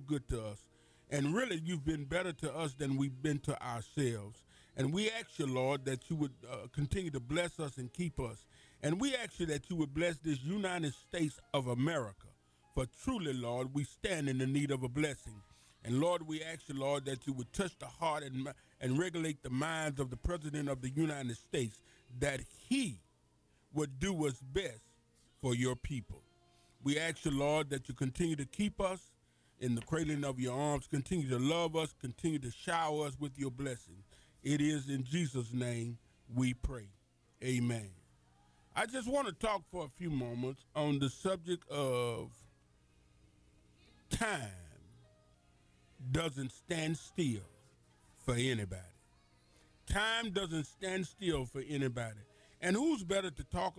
good to us. And really, you've been better to us than we've been to ourselves. And we ask you, Lord, that you would continue to bless us and keep us. And we ask you that you would bless this United States of America. For truly, Lord, we stand in the need of a blessing. And Lord, we ask you, Lord, that you would touch the heart and regulate the minds of the President of the United States, that he would do what's best for your people. We ask you, Lord, that you continue to keep us in the cradling of your arms, continue to love us, continue to shower us with your blessing. It is in Jesus' name we pray. Amen. I just want to talk for a few moments on the subject of time doesn't stand still for anybody. Time doesn't stand still for anybody. And who's better to talk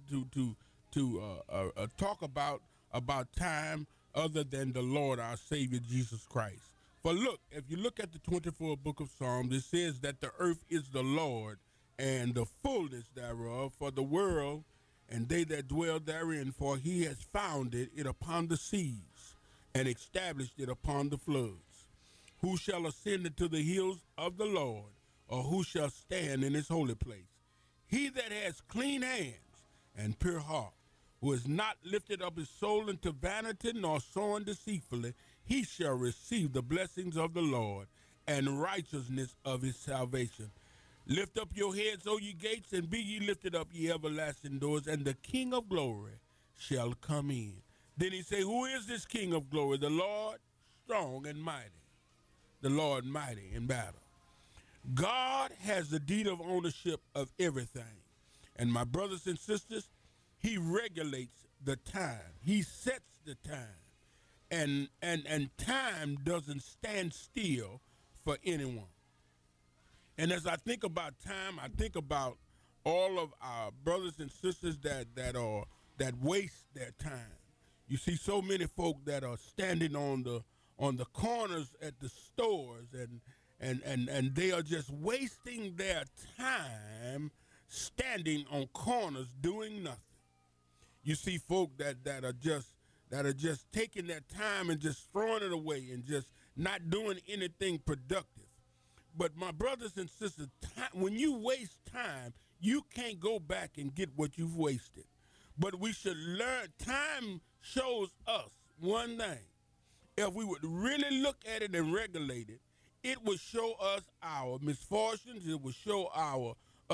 talk about time other than the Lord our Savior Jesus Christ? For look, if you look at the 24th book of Psalms, it says that the earth is the Lord and the fullness thereof, for the world and they that dwell therein, for he has founded it upon the seas and established it upon the floods. Who shall ascend into the hills of the Lord, or who shall stand in his holy place? He that has clean hands and pure heart, who has not lifted up his soul into vanity, nor sworn deceitfully, he shall receive the blessings of the Lord and righteousness of his salvation. Lift up your heads, O ye gates, and be ye lifted up, ye everlasting doors, and the King of glory shall come in. Then he say, who is this King of glory? The Lord strong and mighty, the Lord mighty in battle. God has the deed of ownership of everything. And my brothers and sisters, he regulates the time. He sets the time. And time doesn't stand still for anyone. And as I think about time, I think about all of our brothers and sisters that waste their time. You see so many folk that are standing on the corners at the stores and they are just wasting their time standing on corners doing nothing. You see folk that are just taking their time and just throwing it away and just not doing anything productive. But my brothers and sisters, when you waste time, you can't go back and get what you've wasted. But we should learn. Time shows us one thing. If we would really look at it and regulate it, it would show us our misfortunes. It would show our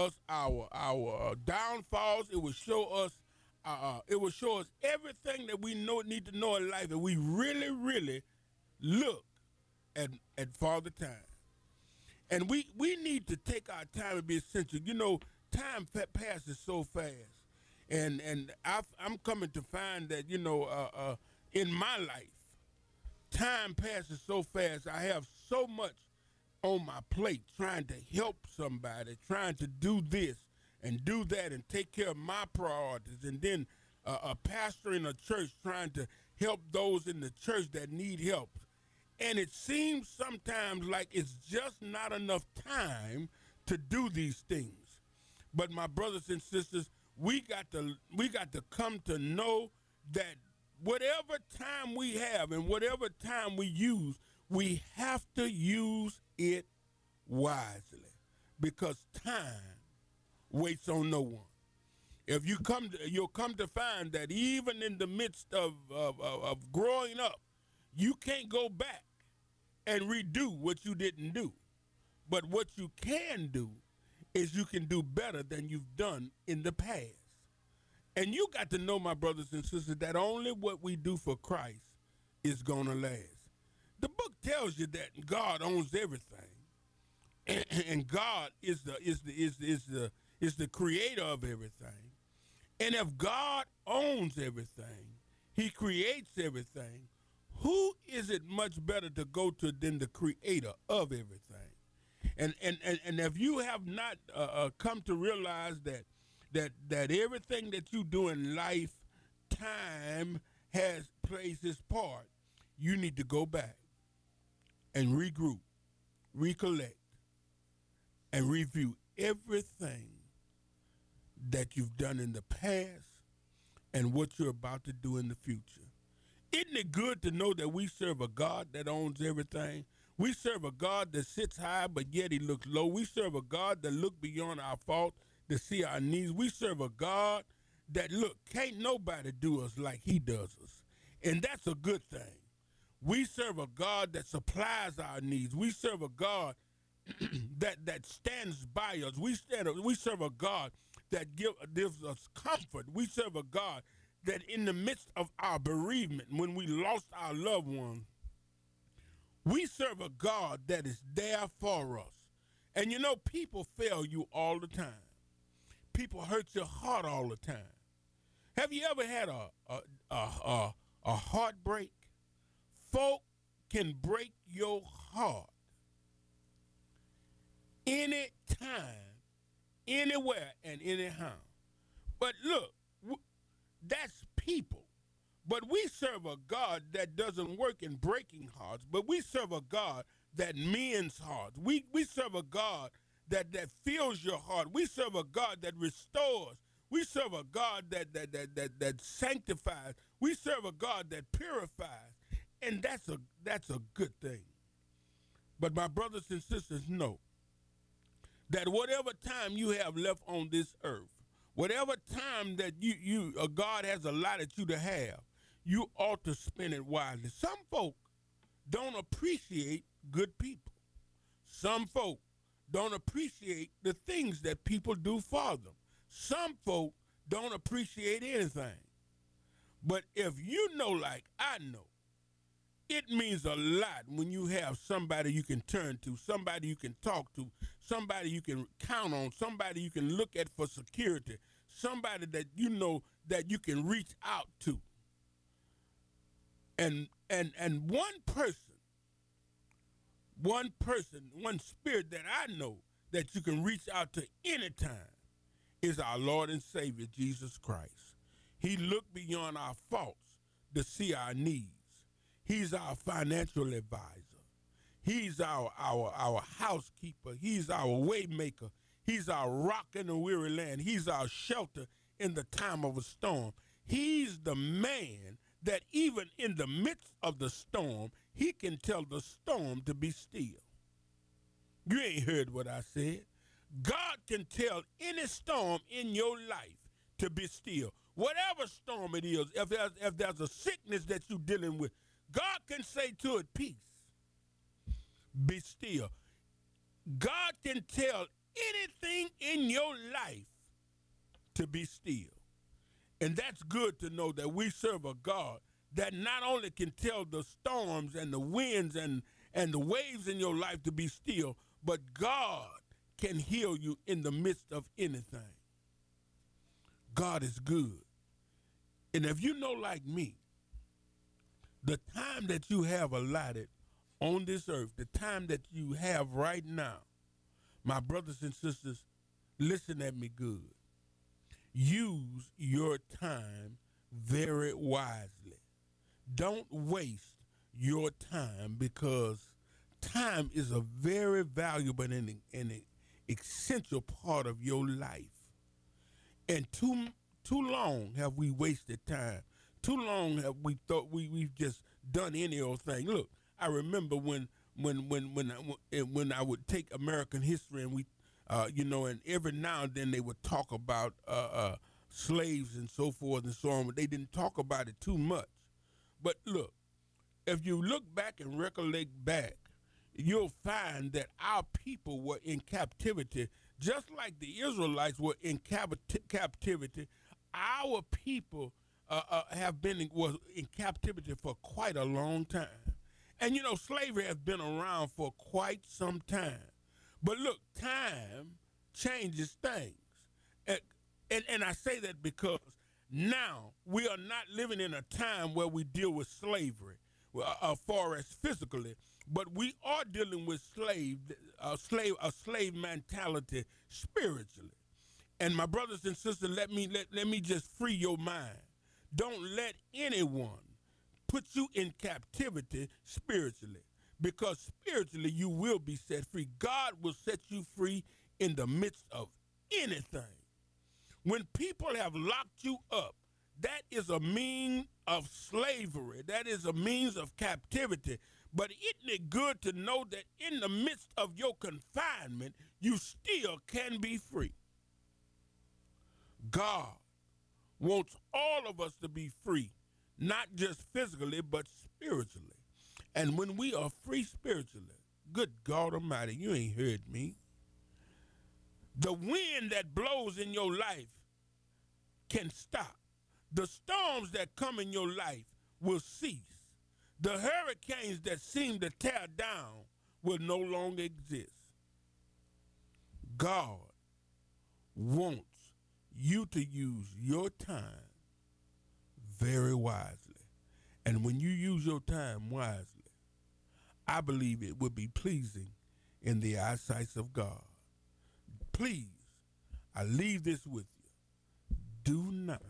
downfalls. It would show us everything that we need to know in life. If we really look at Father Time. And we need to take our time and be essential. You know, time passes so fast. And I'm coming to find that, in my life, time passes so fast. I have so much on my plate trying to help somebody, trying to do this and do that and take care of my priorities. And then a pastor in a church trying to help those in the church that need help. And it seems sometimes like it's just not enough time to do these things. But my brothers and sisters, we got to come to know that whatever time we have and whatever time we use, we have to use it wisely, because time waits on no one. If you'll come to find that even in the midst of growing up, you can't go back and redo what you didn't do. But what you can do is you can do better than you've done in the past. And you got to know, my brothers and sisters, that only what we do for Christ is gonna last. The book tells you that God owns everything, and God is the creator of everything. And if God owns everything, he creates everything, who is it much better to go to than the creator of everything? And if you have not come to realize that everything that you do in life, time plays its part, you need to go back and regroup, recollect, and review everything that you've done in the past and what you're about to do in the future. Isn't it good to know that we serve a God that owns everything? We serve a God that sits high, but yet he looks low. We serve a God that looks beyond our fault to see our needs. We serve a God that, look, can't nobody do us like he does us. And that's a good thing. We serve a God that supplies our needs. We serve a God that stands by us. We serve a God that gives us comfort. We serve a God that in the midst of our bereavement, when we lost our loved ones, we serve a God that is there for us. And you know, people fail you all the time. People hurt your heart all the time. Have you ever had a heartbreak? Folk can break your heart anytime, anywhere, and anyhow. But look, that's people. But we serve a God that doesn't work in breaking hearts, but we serve a God that mends hearts. We serve a God that fills your heart. We serve a God that restores. We serve a God that sanctifies. We serve a God that purifies. And that's a good thing. But my brothers and sisters, know that whatever time you have left on this earth, whatever time that God has allotted you to have, you ought to spend it wisely. Some folk don't appreciate good people. Some folk don't appreciate the things that people do for them. Some folk don't appreciate anything. But if you know like I know, it means a lot when you have somebody you can turn to, somebody you can talk to, somebody you can count on, somebody you can look at for security, somebody that you know that you can reach out to. And one person, one spirit that I know that you can reach out to anytime is our Lord and Savior, Jesus Christ. He looked beyond our faults to see our needs. He's our financial advisor. He's our housekeeper. He's our way maker. He's our rock in the weary land. He's our shelter in the time of a storm. He's the man that even in the midst of the storm, he can tell the storm to be still. You ain't heard what I said. God can tell any storm in your life to be still. Whatever storm it is, if there's a sickness that you're dealing with, God can say to it, peace, be still. God can tell anything in your life to be still. And that's good to know that we serve a God that not only can tell the storms and the winds and the waves in your life to be still, but God can heal you in the midst of anything. God is good. And if you know like me, the time that you have allotted on this earth, the time that you have right now, my brothers and sisters, listen at me good. Use your time very wisely. Don't waste your time, because time is a very valuable and essential part of your life. And too long have we wasted time. Too long have we thought we've just done any old thing. Look, I remember when I would take American history and we, and every now and then they would talk about slaves and so forth and so on, but they didn't talk about it too much. But look, if you look back and recollect back, you'll find that our people were in captivity, just like the Israelites were in captivity. Our people was in captivity for quite a long time. And you know, slavery has been around for quite some time. But look, time changes things. And I say that because now we are not living in a time where we deal with slavery as far as physically, but we are dealing with a slave mentality spiritually. And my brothers and sisters, let me just free your mind. Don't let anyone put you in captivity spiritually, because spiritually you will be set free. God will set you free in the midst of anything. When people have locked you up, that is a means of slavery. That is a means of captivity. But isn't it good to know that in the midst of your confinement, you still can be free? God wants all of us to be free, not just physically, but spiritually. And when we are free spiritually, good God Almighty, you ain't heard me. The wind that blows in your life can stop. The storms that come in your life will cease. The hurricanes that seem to tear down will no longer exist. God wants you to use your time very wisely. And when you use your time wisely, I believe it will be pleasing in the eyesight of God. Please, I leave this with you. Do not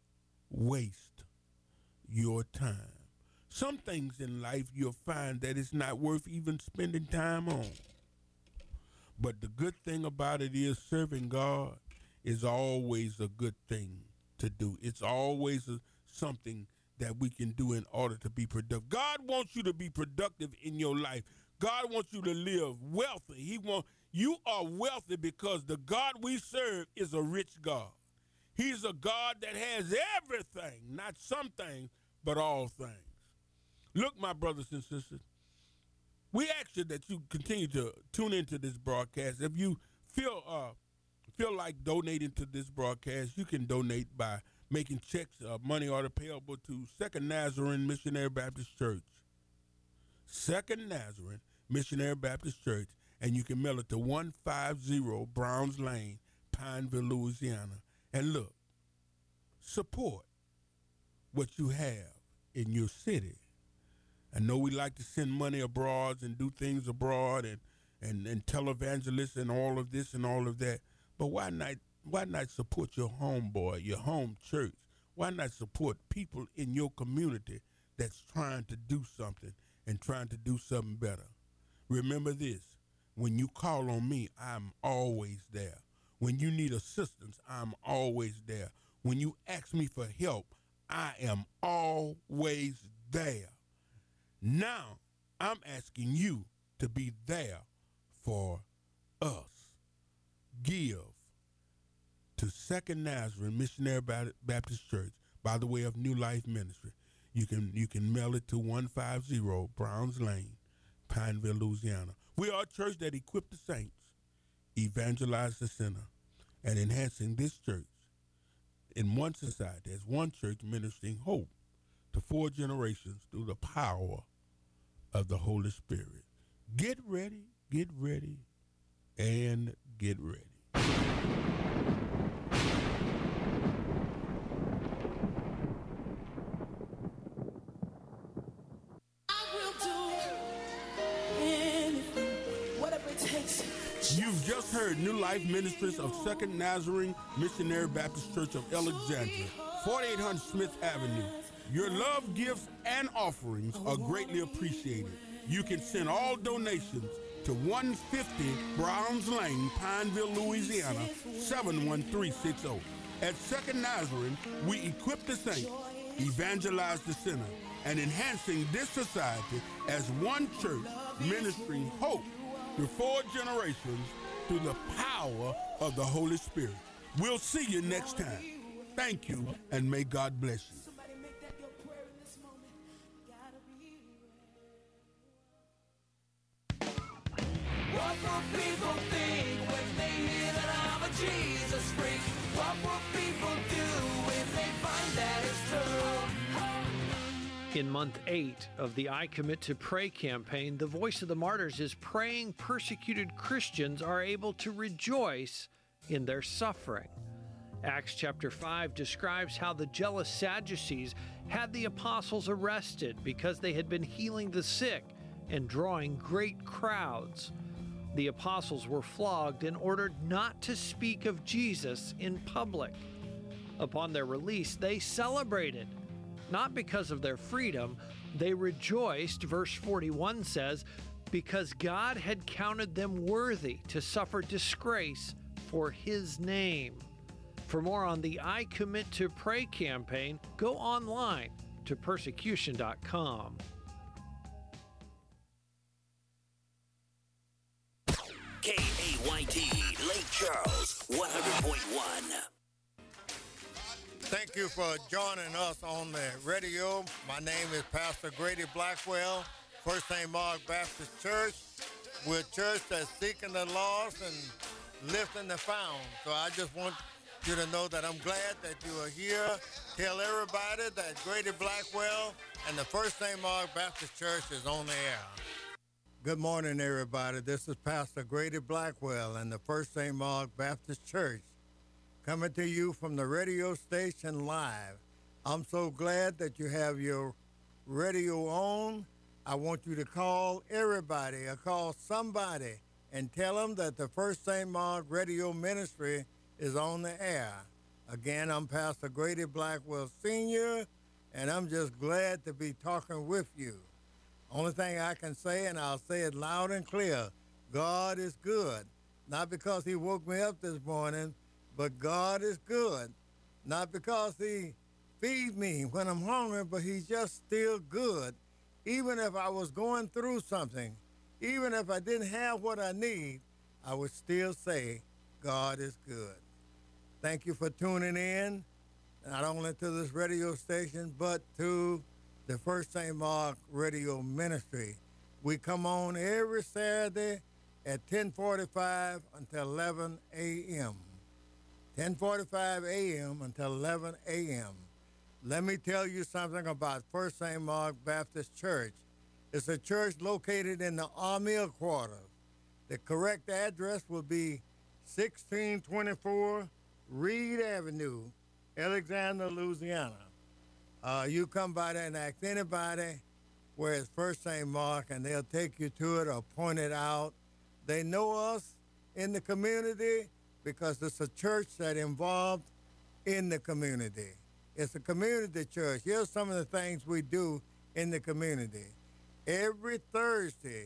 waste your time. Some things in life you'll find that it's not worth even spending time on. But the good thing about it is serving God is always a good thing to do. It's always something that we can do in order to be productive. God wants you to be productive in your life. God wants you to live wealthy. You are wealthy because the God we serve is a rich God. He's a God that has everything, not some things, but all things. Look, my brothers and sisters, we ask you that you continue to tune into this broadcast. If you feel like donating to this broadcast, you can donate by making checks, money order payable to Second Nazarene Missionary Baptist Church. Second Nazarene Missionary Baptist Church, and you can mail it to 150 Browns Lane, Pineville, Louisiana. And look, support what you have in your city. I know we like to send money abroad and do things abroad and televangelists and all of this and all of that, but why not support your homeboy, your home church? Why not support people in your community that's trying to do something and trying to do something better? Remember this, when you call on me, I'm always there. When you need assistance, I'm always there. When you ask me for help, I am always there. Now, I'm asking you to be there for us. Give to Second Nazarene Missionary Baptist Church by the way of New Life Ministry. You can mail it to 150 Browns Lane, Pineville, Louisiana. We are a church that equips the saints, evangelize the sinner, and enhancing this church in one society as one church ministering hope to 4 generations through the power of the Holy Spirit. Get ready, and get ready. You've just heard New Life Ministries of Second Nazarene Missionary Baptist Church of Alexandria, 4800 Smith Avenue. Your love, gifts, and offerings are greatly appreciated. You can send all donations to 150 Browns Lane, Pineville, Louisiana, 71360. At Second Nazarene, we equip the saints, evangelize the sinner, and enhancing this society as one church ministering hope to 4 generations through the power of the Holy Spirit. We'll see you next time. Thank you, and may God bless you. What will people think when they hear that I'm a Jesus freak? What will people do when they find that it's true? In month 8 of the I Commit to Pray campaign, the Voice of the Martyrs is praying persecuted Christians are able to rejoice in their suffering. Acts chapter 5 describes how the jealous Sadducees had the apostles arrested because they had been healing the sick and drawing great crowds. The apostles were flogged and ordered not to speak of Jesus in public. Upon their release, they celebrated. Not because of their freedom, they rejoiced, verse 41 says, because God had counted them worthy to suffer disgrace for his name. For more on the I Commit to Pray campaign, go online to persecution.com. KAYT, Lake Charles, 100.1. Thank you for joining us on the radio. My name is Pastor Grady Blackwell, First St. Mark Baptist Church. We're a church that's seeking the lost and lifting the found. So I just want you to know that I'm glad that you are here. Tell everybody that Grady Blackwell and the First St. Mark Baptist Church is on the air. Good morning, everybody. This is Pastor Grady Blackwell and the First St. Mark Baptist Church coming to you from the radio station live. I'm so glad that you have your radio on. I want you to call everybody or call somebody and tell them that the First St. Mark Radio Ministry is on the air. Again, I'm Pastor Grady Blackwell Sr., and I'm just glad to be talking with you. Only thing I can say, and I'll say it loud and clear, God is good. Not because he woke me up this morning, but God is good. Not because he feeds me when I'm hungry, but he's just still good. Even if I was going through something, even if I didn't have what I need, I would still say God is good. Thank you for tuning in, not only to this radio station, but to the First St. Mark Radio Ministry. We come on every Saturday at 10:45 until 11 a.m. 10:45 a.m. until 11 a.m. Let me tell you something about First St. Mark Baptist Church. It's a church located in the Armill Quarter. The correct address will be 1624 Reed Avenue, Alexander, Louisiana. You come by there and ask anybody where it's First St. Mark, and they'll take you to it or point it out. They know us in the community because it's a church that involved in the community. It's a community church. Here's some of the things we do in the community. Every Thursday,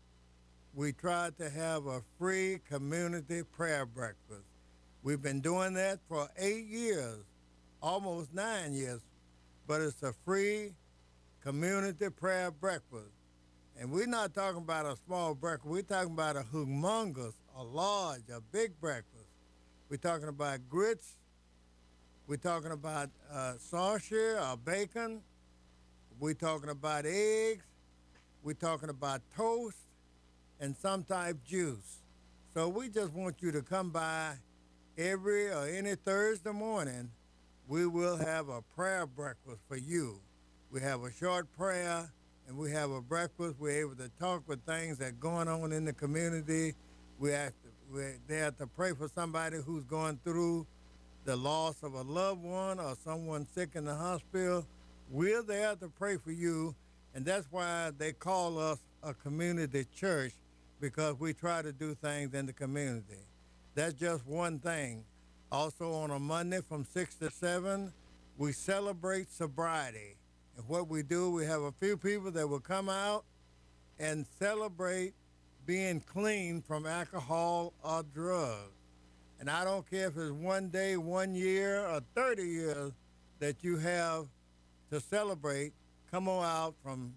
we try to have a free community prayer breakfast. We've been doing that for 8 years, almost 9 years, but it's a free community prayer breakfast. And we're not talking about a small breakfast. We're talking about a humongous, a large, a big breakfast. We're talking about grits. We're talking about sausage or bacon. We're talking about eggs. We're talking about toast and some type juice. So we just want you to come by every or any Thursday morning. We will have a prayer breakfast for you. We have a short prayer and we have a breakfast. We're able to talk with things that are going on in the community. We're there to pray for somebody who's going through the loss of a loved one or someone sick in the hospital. We're there to pray for you, and that's why they call us a community church, because we try to do things in the community. That's just one thing. Also on a Monday from 6 to 7, we celebrate sobriety. And what we do, we have a few people that will come out and celebrate being clean from alcohol or drugs. And I don't care if it's 1 day, 1 year, or 30 years that you have to celebrate. Come on out from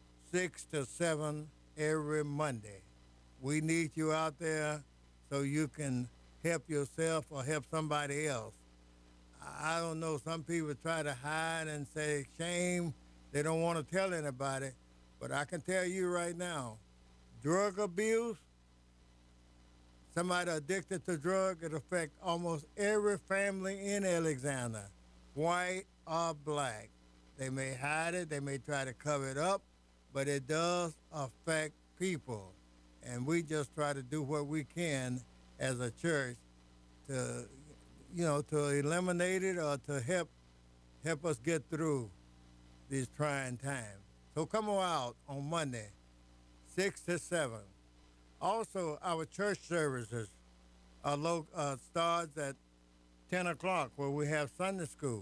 6 to 7 every Monday. We need you out there so you can help yourself or help somebody else. I don't know, some people try to hide and say shame. They don't want to tell anybody. But I can tell you right now, drug abuse, somebody addicted to drug, it affects almost every family in Alexander, white or black. They may hide it, they may try to cover it up, but it does affect people. And we just try to do what we can as a church to, to eliminate it or to help us get through these trying times. So come on out on Monday, 6 to 7. Also, our church services starts at 10 o'clock where we have Sunday school.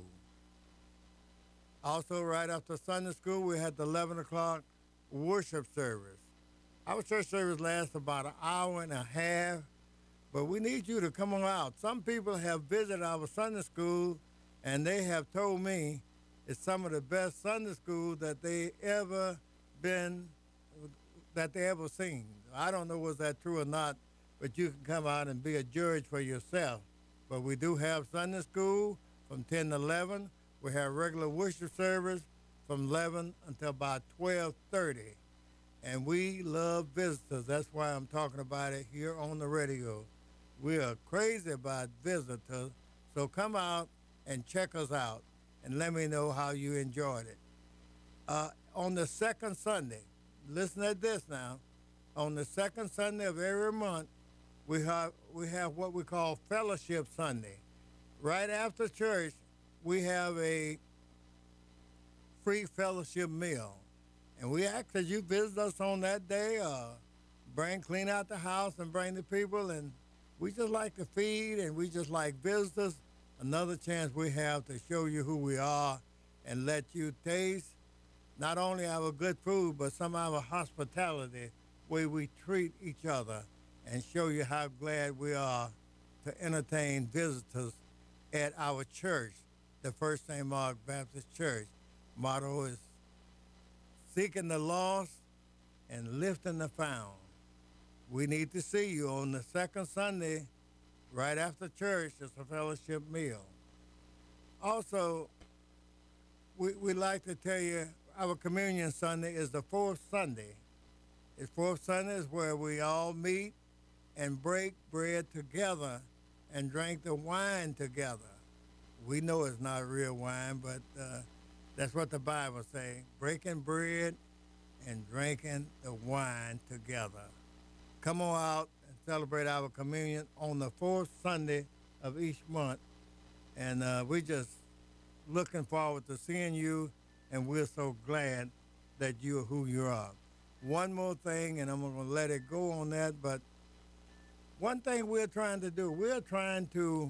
Also, right after Sunday school, we had the 11 o'clock worship service. Our church service lasts about an hour and a half, But we need you to come on out. Some people have visited our Sunday school, and they have told me it's some of the best Sunday school that they ever been, that they ever seen. I don't know was that true or not, but you can come out and be a judge for yourself. But we do have Sunday school from 10 to 11. We have regular worship service from 11 until about 12:30. And we love visitors. That's why I'm talking about it here on the radio. We are crazy about visitors. So come out and check us out and let me know how you enjoyed it. On the second Sunday, listen to this now. On the second Sunday of every month, we have what we call Fellowship Sunday. Right after church, we have a free fellowship meal. And we ask that you visit us on that day, clean out the house and bring the people. And we just like to feed, and we just like visitors. Another chance we have to show you who we are and let you taste not only our good food, but some of our hospitality, way we treat each other, and show you how glad we are to entertain visitors at our church, the First St. Mark Baptist Church. Motto is seeking the lost and lifting the found. We need to see you on the second Sunday right after church. It's a fellowship meal. Also, we like to tell you our communion Sunday is the fourth Sunday. It's fourth Sunday is where we all meet and break bread together and drink the wine together. We know it's not real wine, but that's what the Bible says. Breaking bread and drinking the wine together. Come on out and celebrate our communion on the fourth Sunday of each month. And we just looking forward to seeing you, and we're so glad that you are who you are. One more thing, and I'm going to let it go on that, but one thing we're trying to do, we're trying to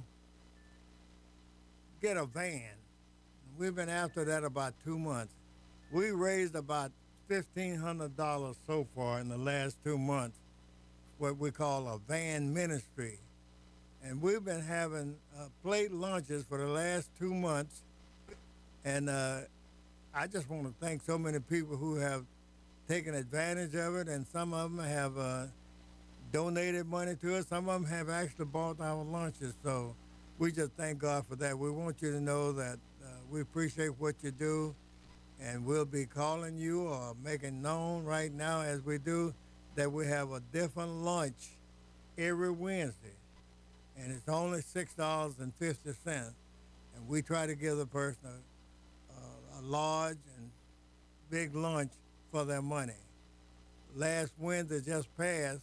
get a van. We've been after that about 2 months. We raised about $1,500 so far in the last 2 months, what we call a van ministry. And we've been having plate lunches for the last 2 months. And I just want to thank so many people who have taken advantage of it, and some of them have donated money to us. Some of them have actually bought our lunches. So we just thank God for that. We want you to know that we appreciate what you do, and we'll be calling you or making known right now as we do that we have a different lunch every Wednesday, and it's only $6.50. And we try to give the person a large and big lunch for their money. Last Wednesday just passed,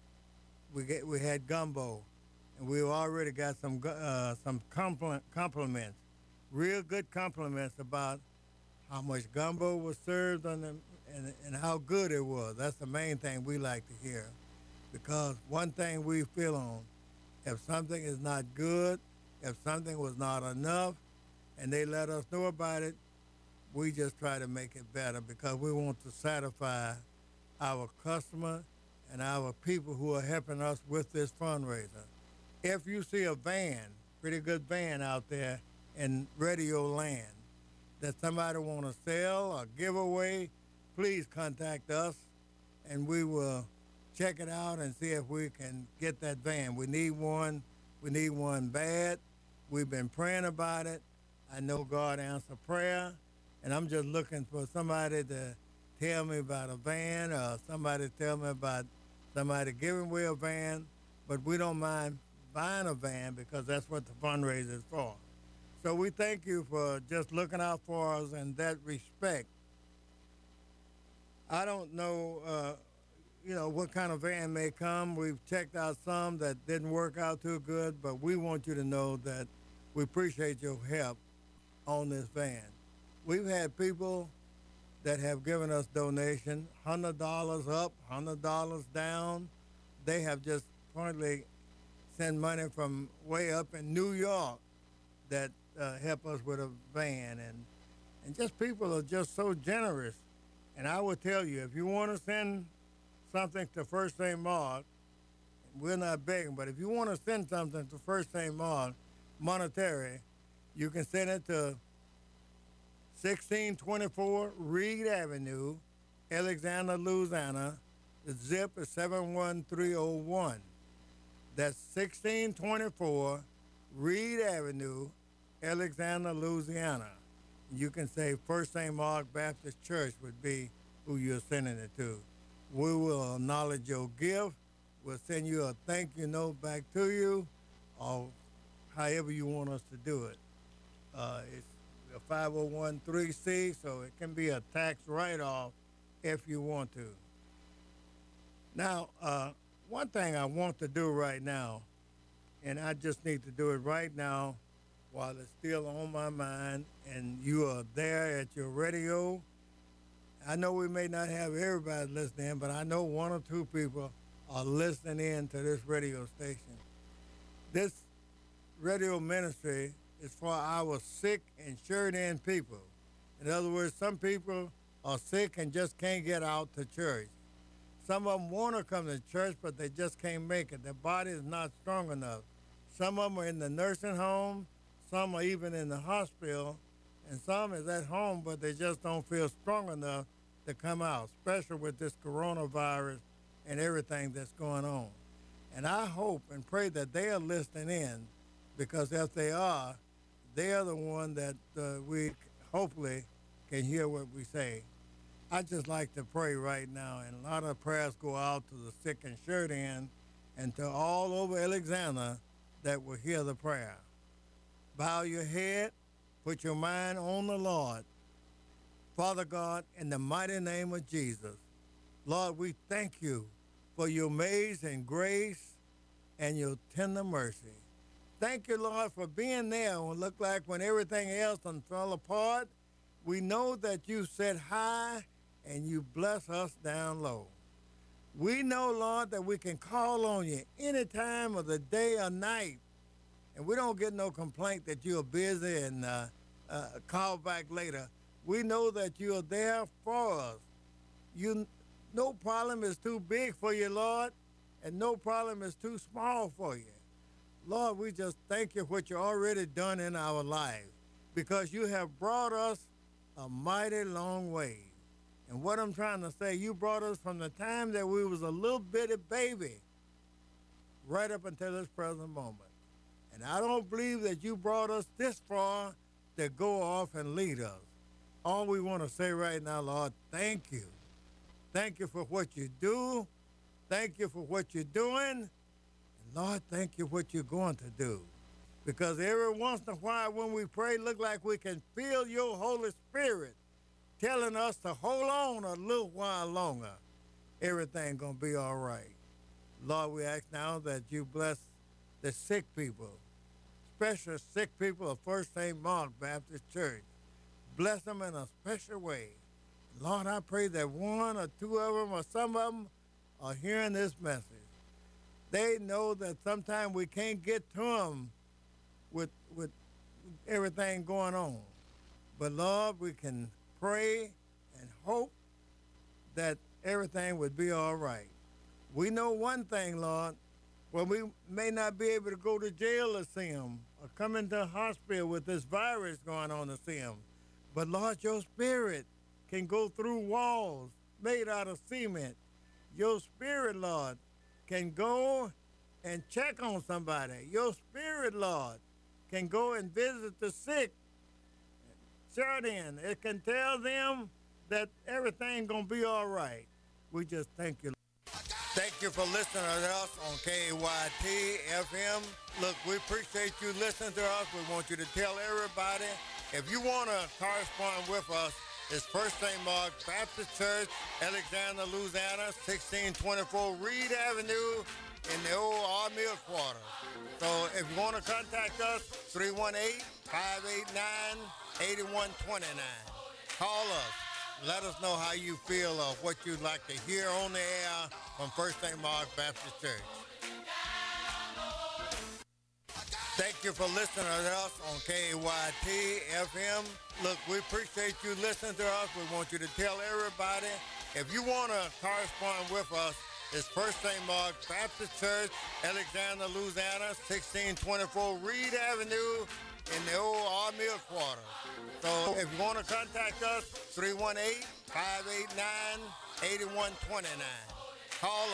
we had gumbo, and we already got some compliments, real good compliments about how much gumbo was served on them and how good it was. That's the main thing we like to hear, because one thing we feel on, if something is not good, if something was not enough, and they let us know about it, we just try to make it better, because we want to satisfy our customer and our people who are helping us with this fundraiser. If you see a van, pretty good van out there in radio land that somebody want to sell or give away, please contact us, and we will check it out and see if we can get that van. We need one. We need one bad. We've been praying about it. I know God answered prayer, and I'm just looking for somebody to tell me about a van, or somebody tell me about somebody giving away a van. But we don't mind buying a van, because that's what the fundraiser is for. So we thank you for just looking out for us in that respect. I don't know, what kind of van may come. We've checked out some that didn't work out too good, but we want you to know that we appreciate your help on this van. We've had people that have given us donations, $100 up, $100 down. They have just pointedly sent money from way up in New York that help us with a van. And just people are just so generous. And I will tell you, if you want to send something to First St. Mark, we're not begging, but if you want to send something to First St. Mark, monetary, you can send it to 1624 Reed Avenue, Alexander, Louisiana. The zip is 71301. That's 1624 Reed Avenue, Alexander, Louisiana. You can say First St. Mark Baptist Church would be who you're sending it to. We will acknowledge your gift. We'll send you a thank you note back to you, or however you want us to do it. It's a 501(c), so it can be a tax write-off if you want to. Now, one thing I want to do right now, and I just need to do it right now while it's still on my mind, and you are there at your radio. I know we may not have everybody listening, but I know one or two people are listening in to this radio station. This radio ministry is for our sick, insured-in people. In other words, some people are sick and just can't get out to church. Some of them want to come to church, but they just can't make it. Their body is not strong enough. Some of them are in the nursing home. Some are even in the hospital. And some is at home, but they just don't feel strong enough to come out, especially with this coronavirus and everything that's going on. And I hope and pray that they are listening in, because if they are the one that we hopefully can hear what we say. I just like to pray right now, and a lot of prayers go out to the sick and insured in, and to all over Alexander that will hear the prayer. Bow your head, put your mind on the Lord. Father God, in the mighty name of Jesus, Lord, we thank you for your amazing grace and your tender mercy. Thank you, Lord, for being there when it looked like when everything else done fell apart. We know that you sit high and you bless us down low. We know, Lord, that we can call on you any time of the day or night, and we don't get no complaint that you're busy and call back later. We know that you are there for us. No problem is too big for you, Lord, and no problem is too small for you. Lord, we just thank you for what you already done in our life, because you have brought us a mighty long way. And what I'm trying to say, you brought us from the time that we was a little bitty baby right up until this present moment. And I don't believe that you brought us this far to go off and lead us. All we want to say right now, Lord, thank you. Thank you for what you do. Thank you for what you're doing. And Lord, thank you for what you're going to do. Because every once in a while when we pray, look like we can feel your Holy Spirit telling us to hold on a little while longer. Everything going to be all right. Lord, we ask now that you bless the sick people, especially sick people of First St. Mark Baptist Church. Bless them in a special way. Lord, I pray that one or two of them or some of them are hearing this message. They know that sometimes we can't get to them with everything going on. But Lord, we can pray and hope that everything would be all right. We know one thing, Lord. Well, we may not be able to go to jail to see them or come into a hospital with this virus going on to see them. But Lord, your spirit can go through walls made out of cement. Your spirit, Lord, can go and check on somebody. Your spirit, Lord, can go and visit the sick. Shut in. It can tell them that everything gonna be all right. We just thank you. Thank you for listening to us on KYT FM. Look, we appreciate you listening to us. We want you to tell everybody. If you want to correspond with us, it's First St. Mark Baptist Church, Alexander, Louisiana, 1624 Reed Avenue in the old Army Quarter. So if you want to contact us, 318-589-8129. Call us. Let us know how you feel or what you'd like to hear on the air from First St. Mark Baptist Church. Thank you for listening to us on KYT FM. Look, we appreciate you listening to us. We want you to tell everybody. If you want to correspond with us, It's First St. Mark Baptist Church, Alexander, Louisiana, 1624 Reed Avenue in the old Armill Quarter. So if you want to contact us, 318-589-8129. Call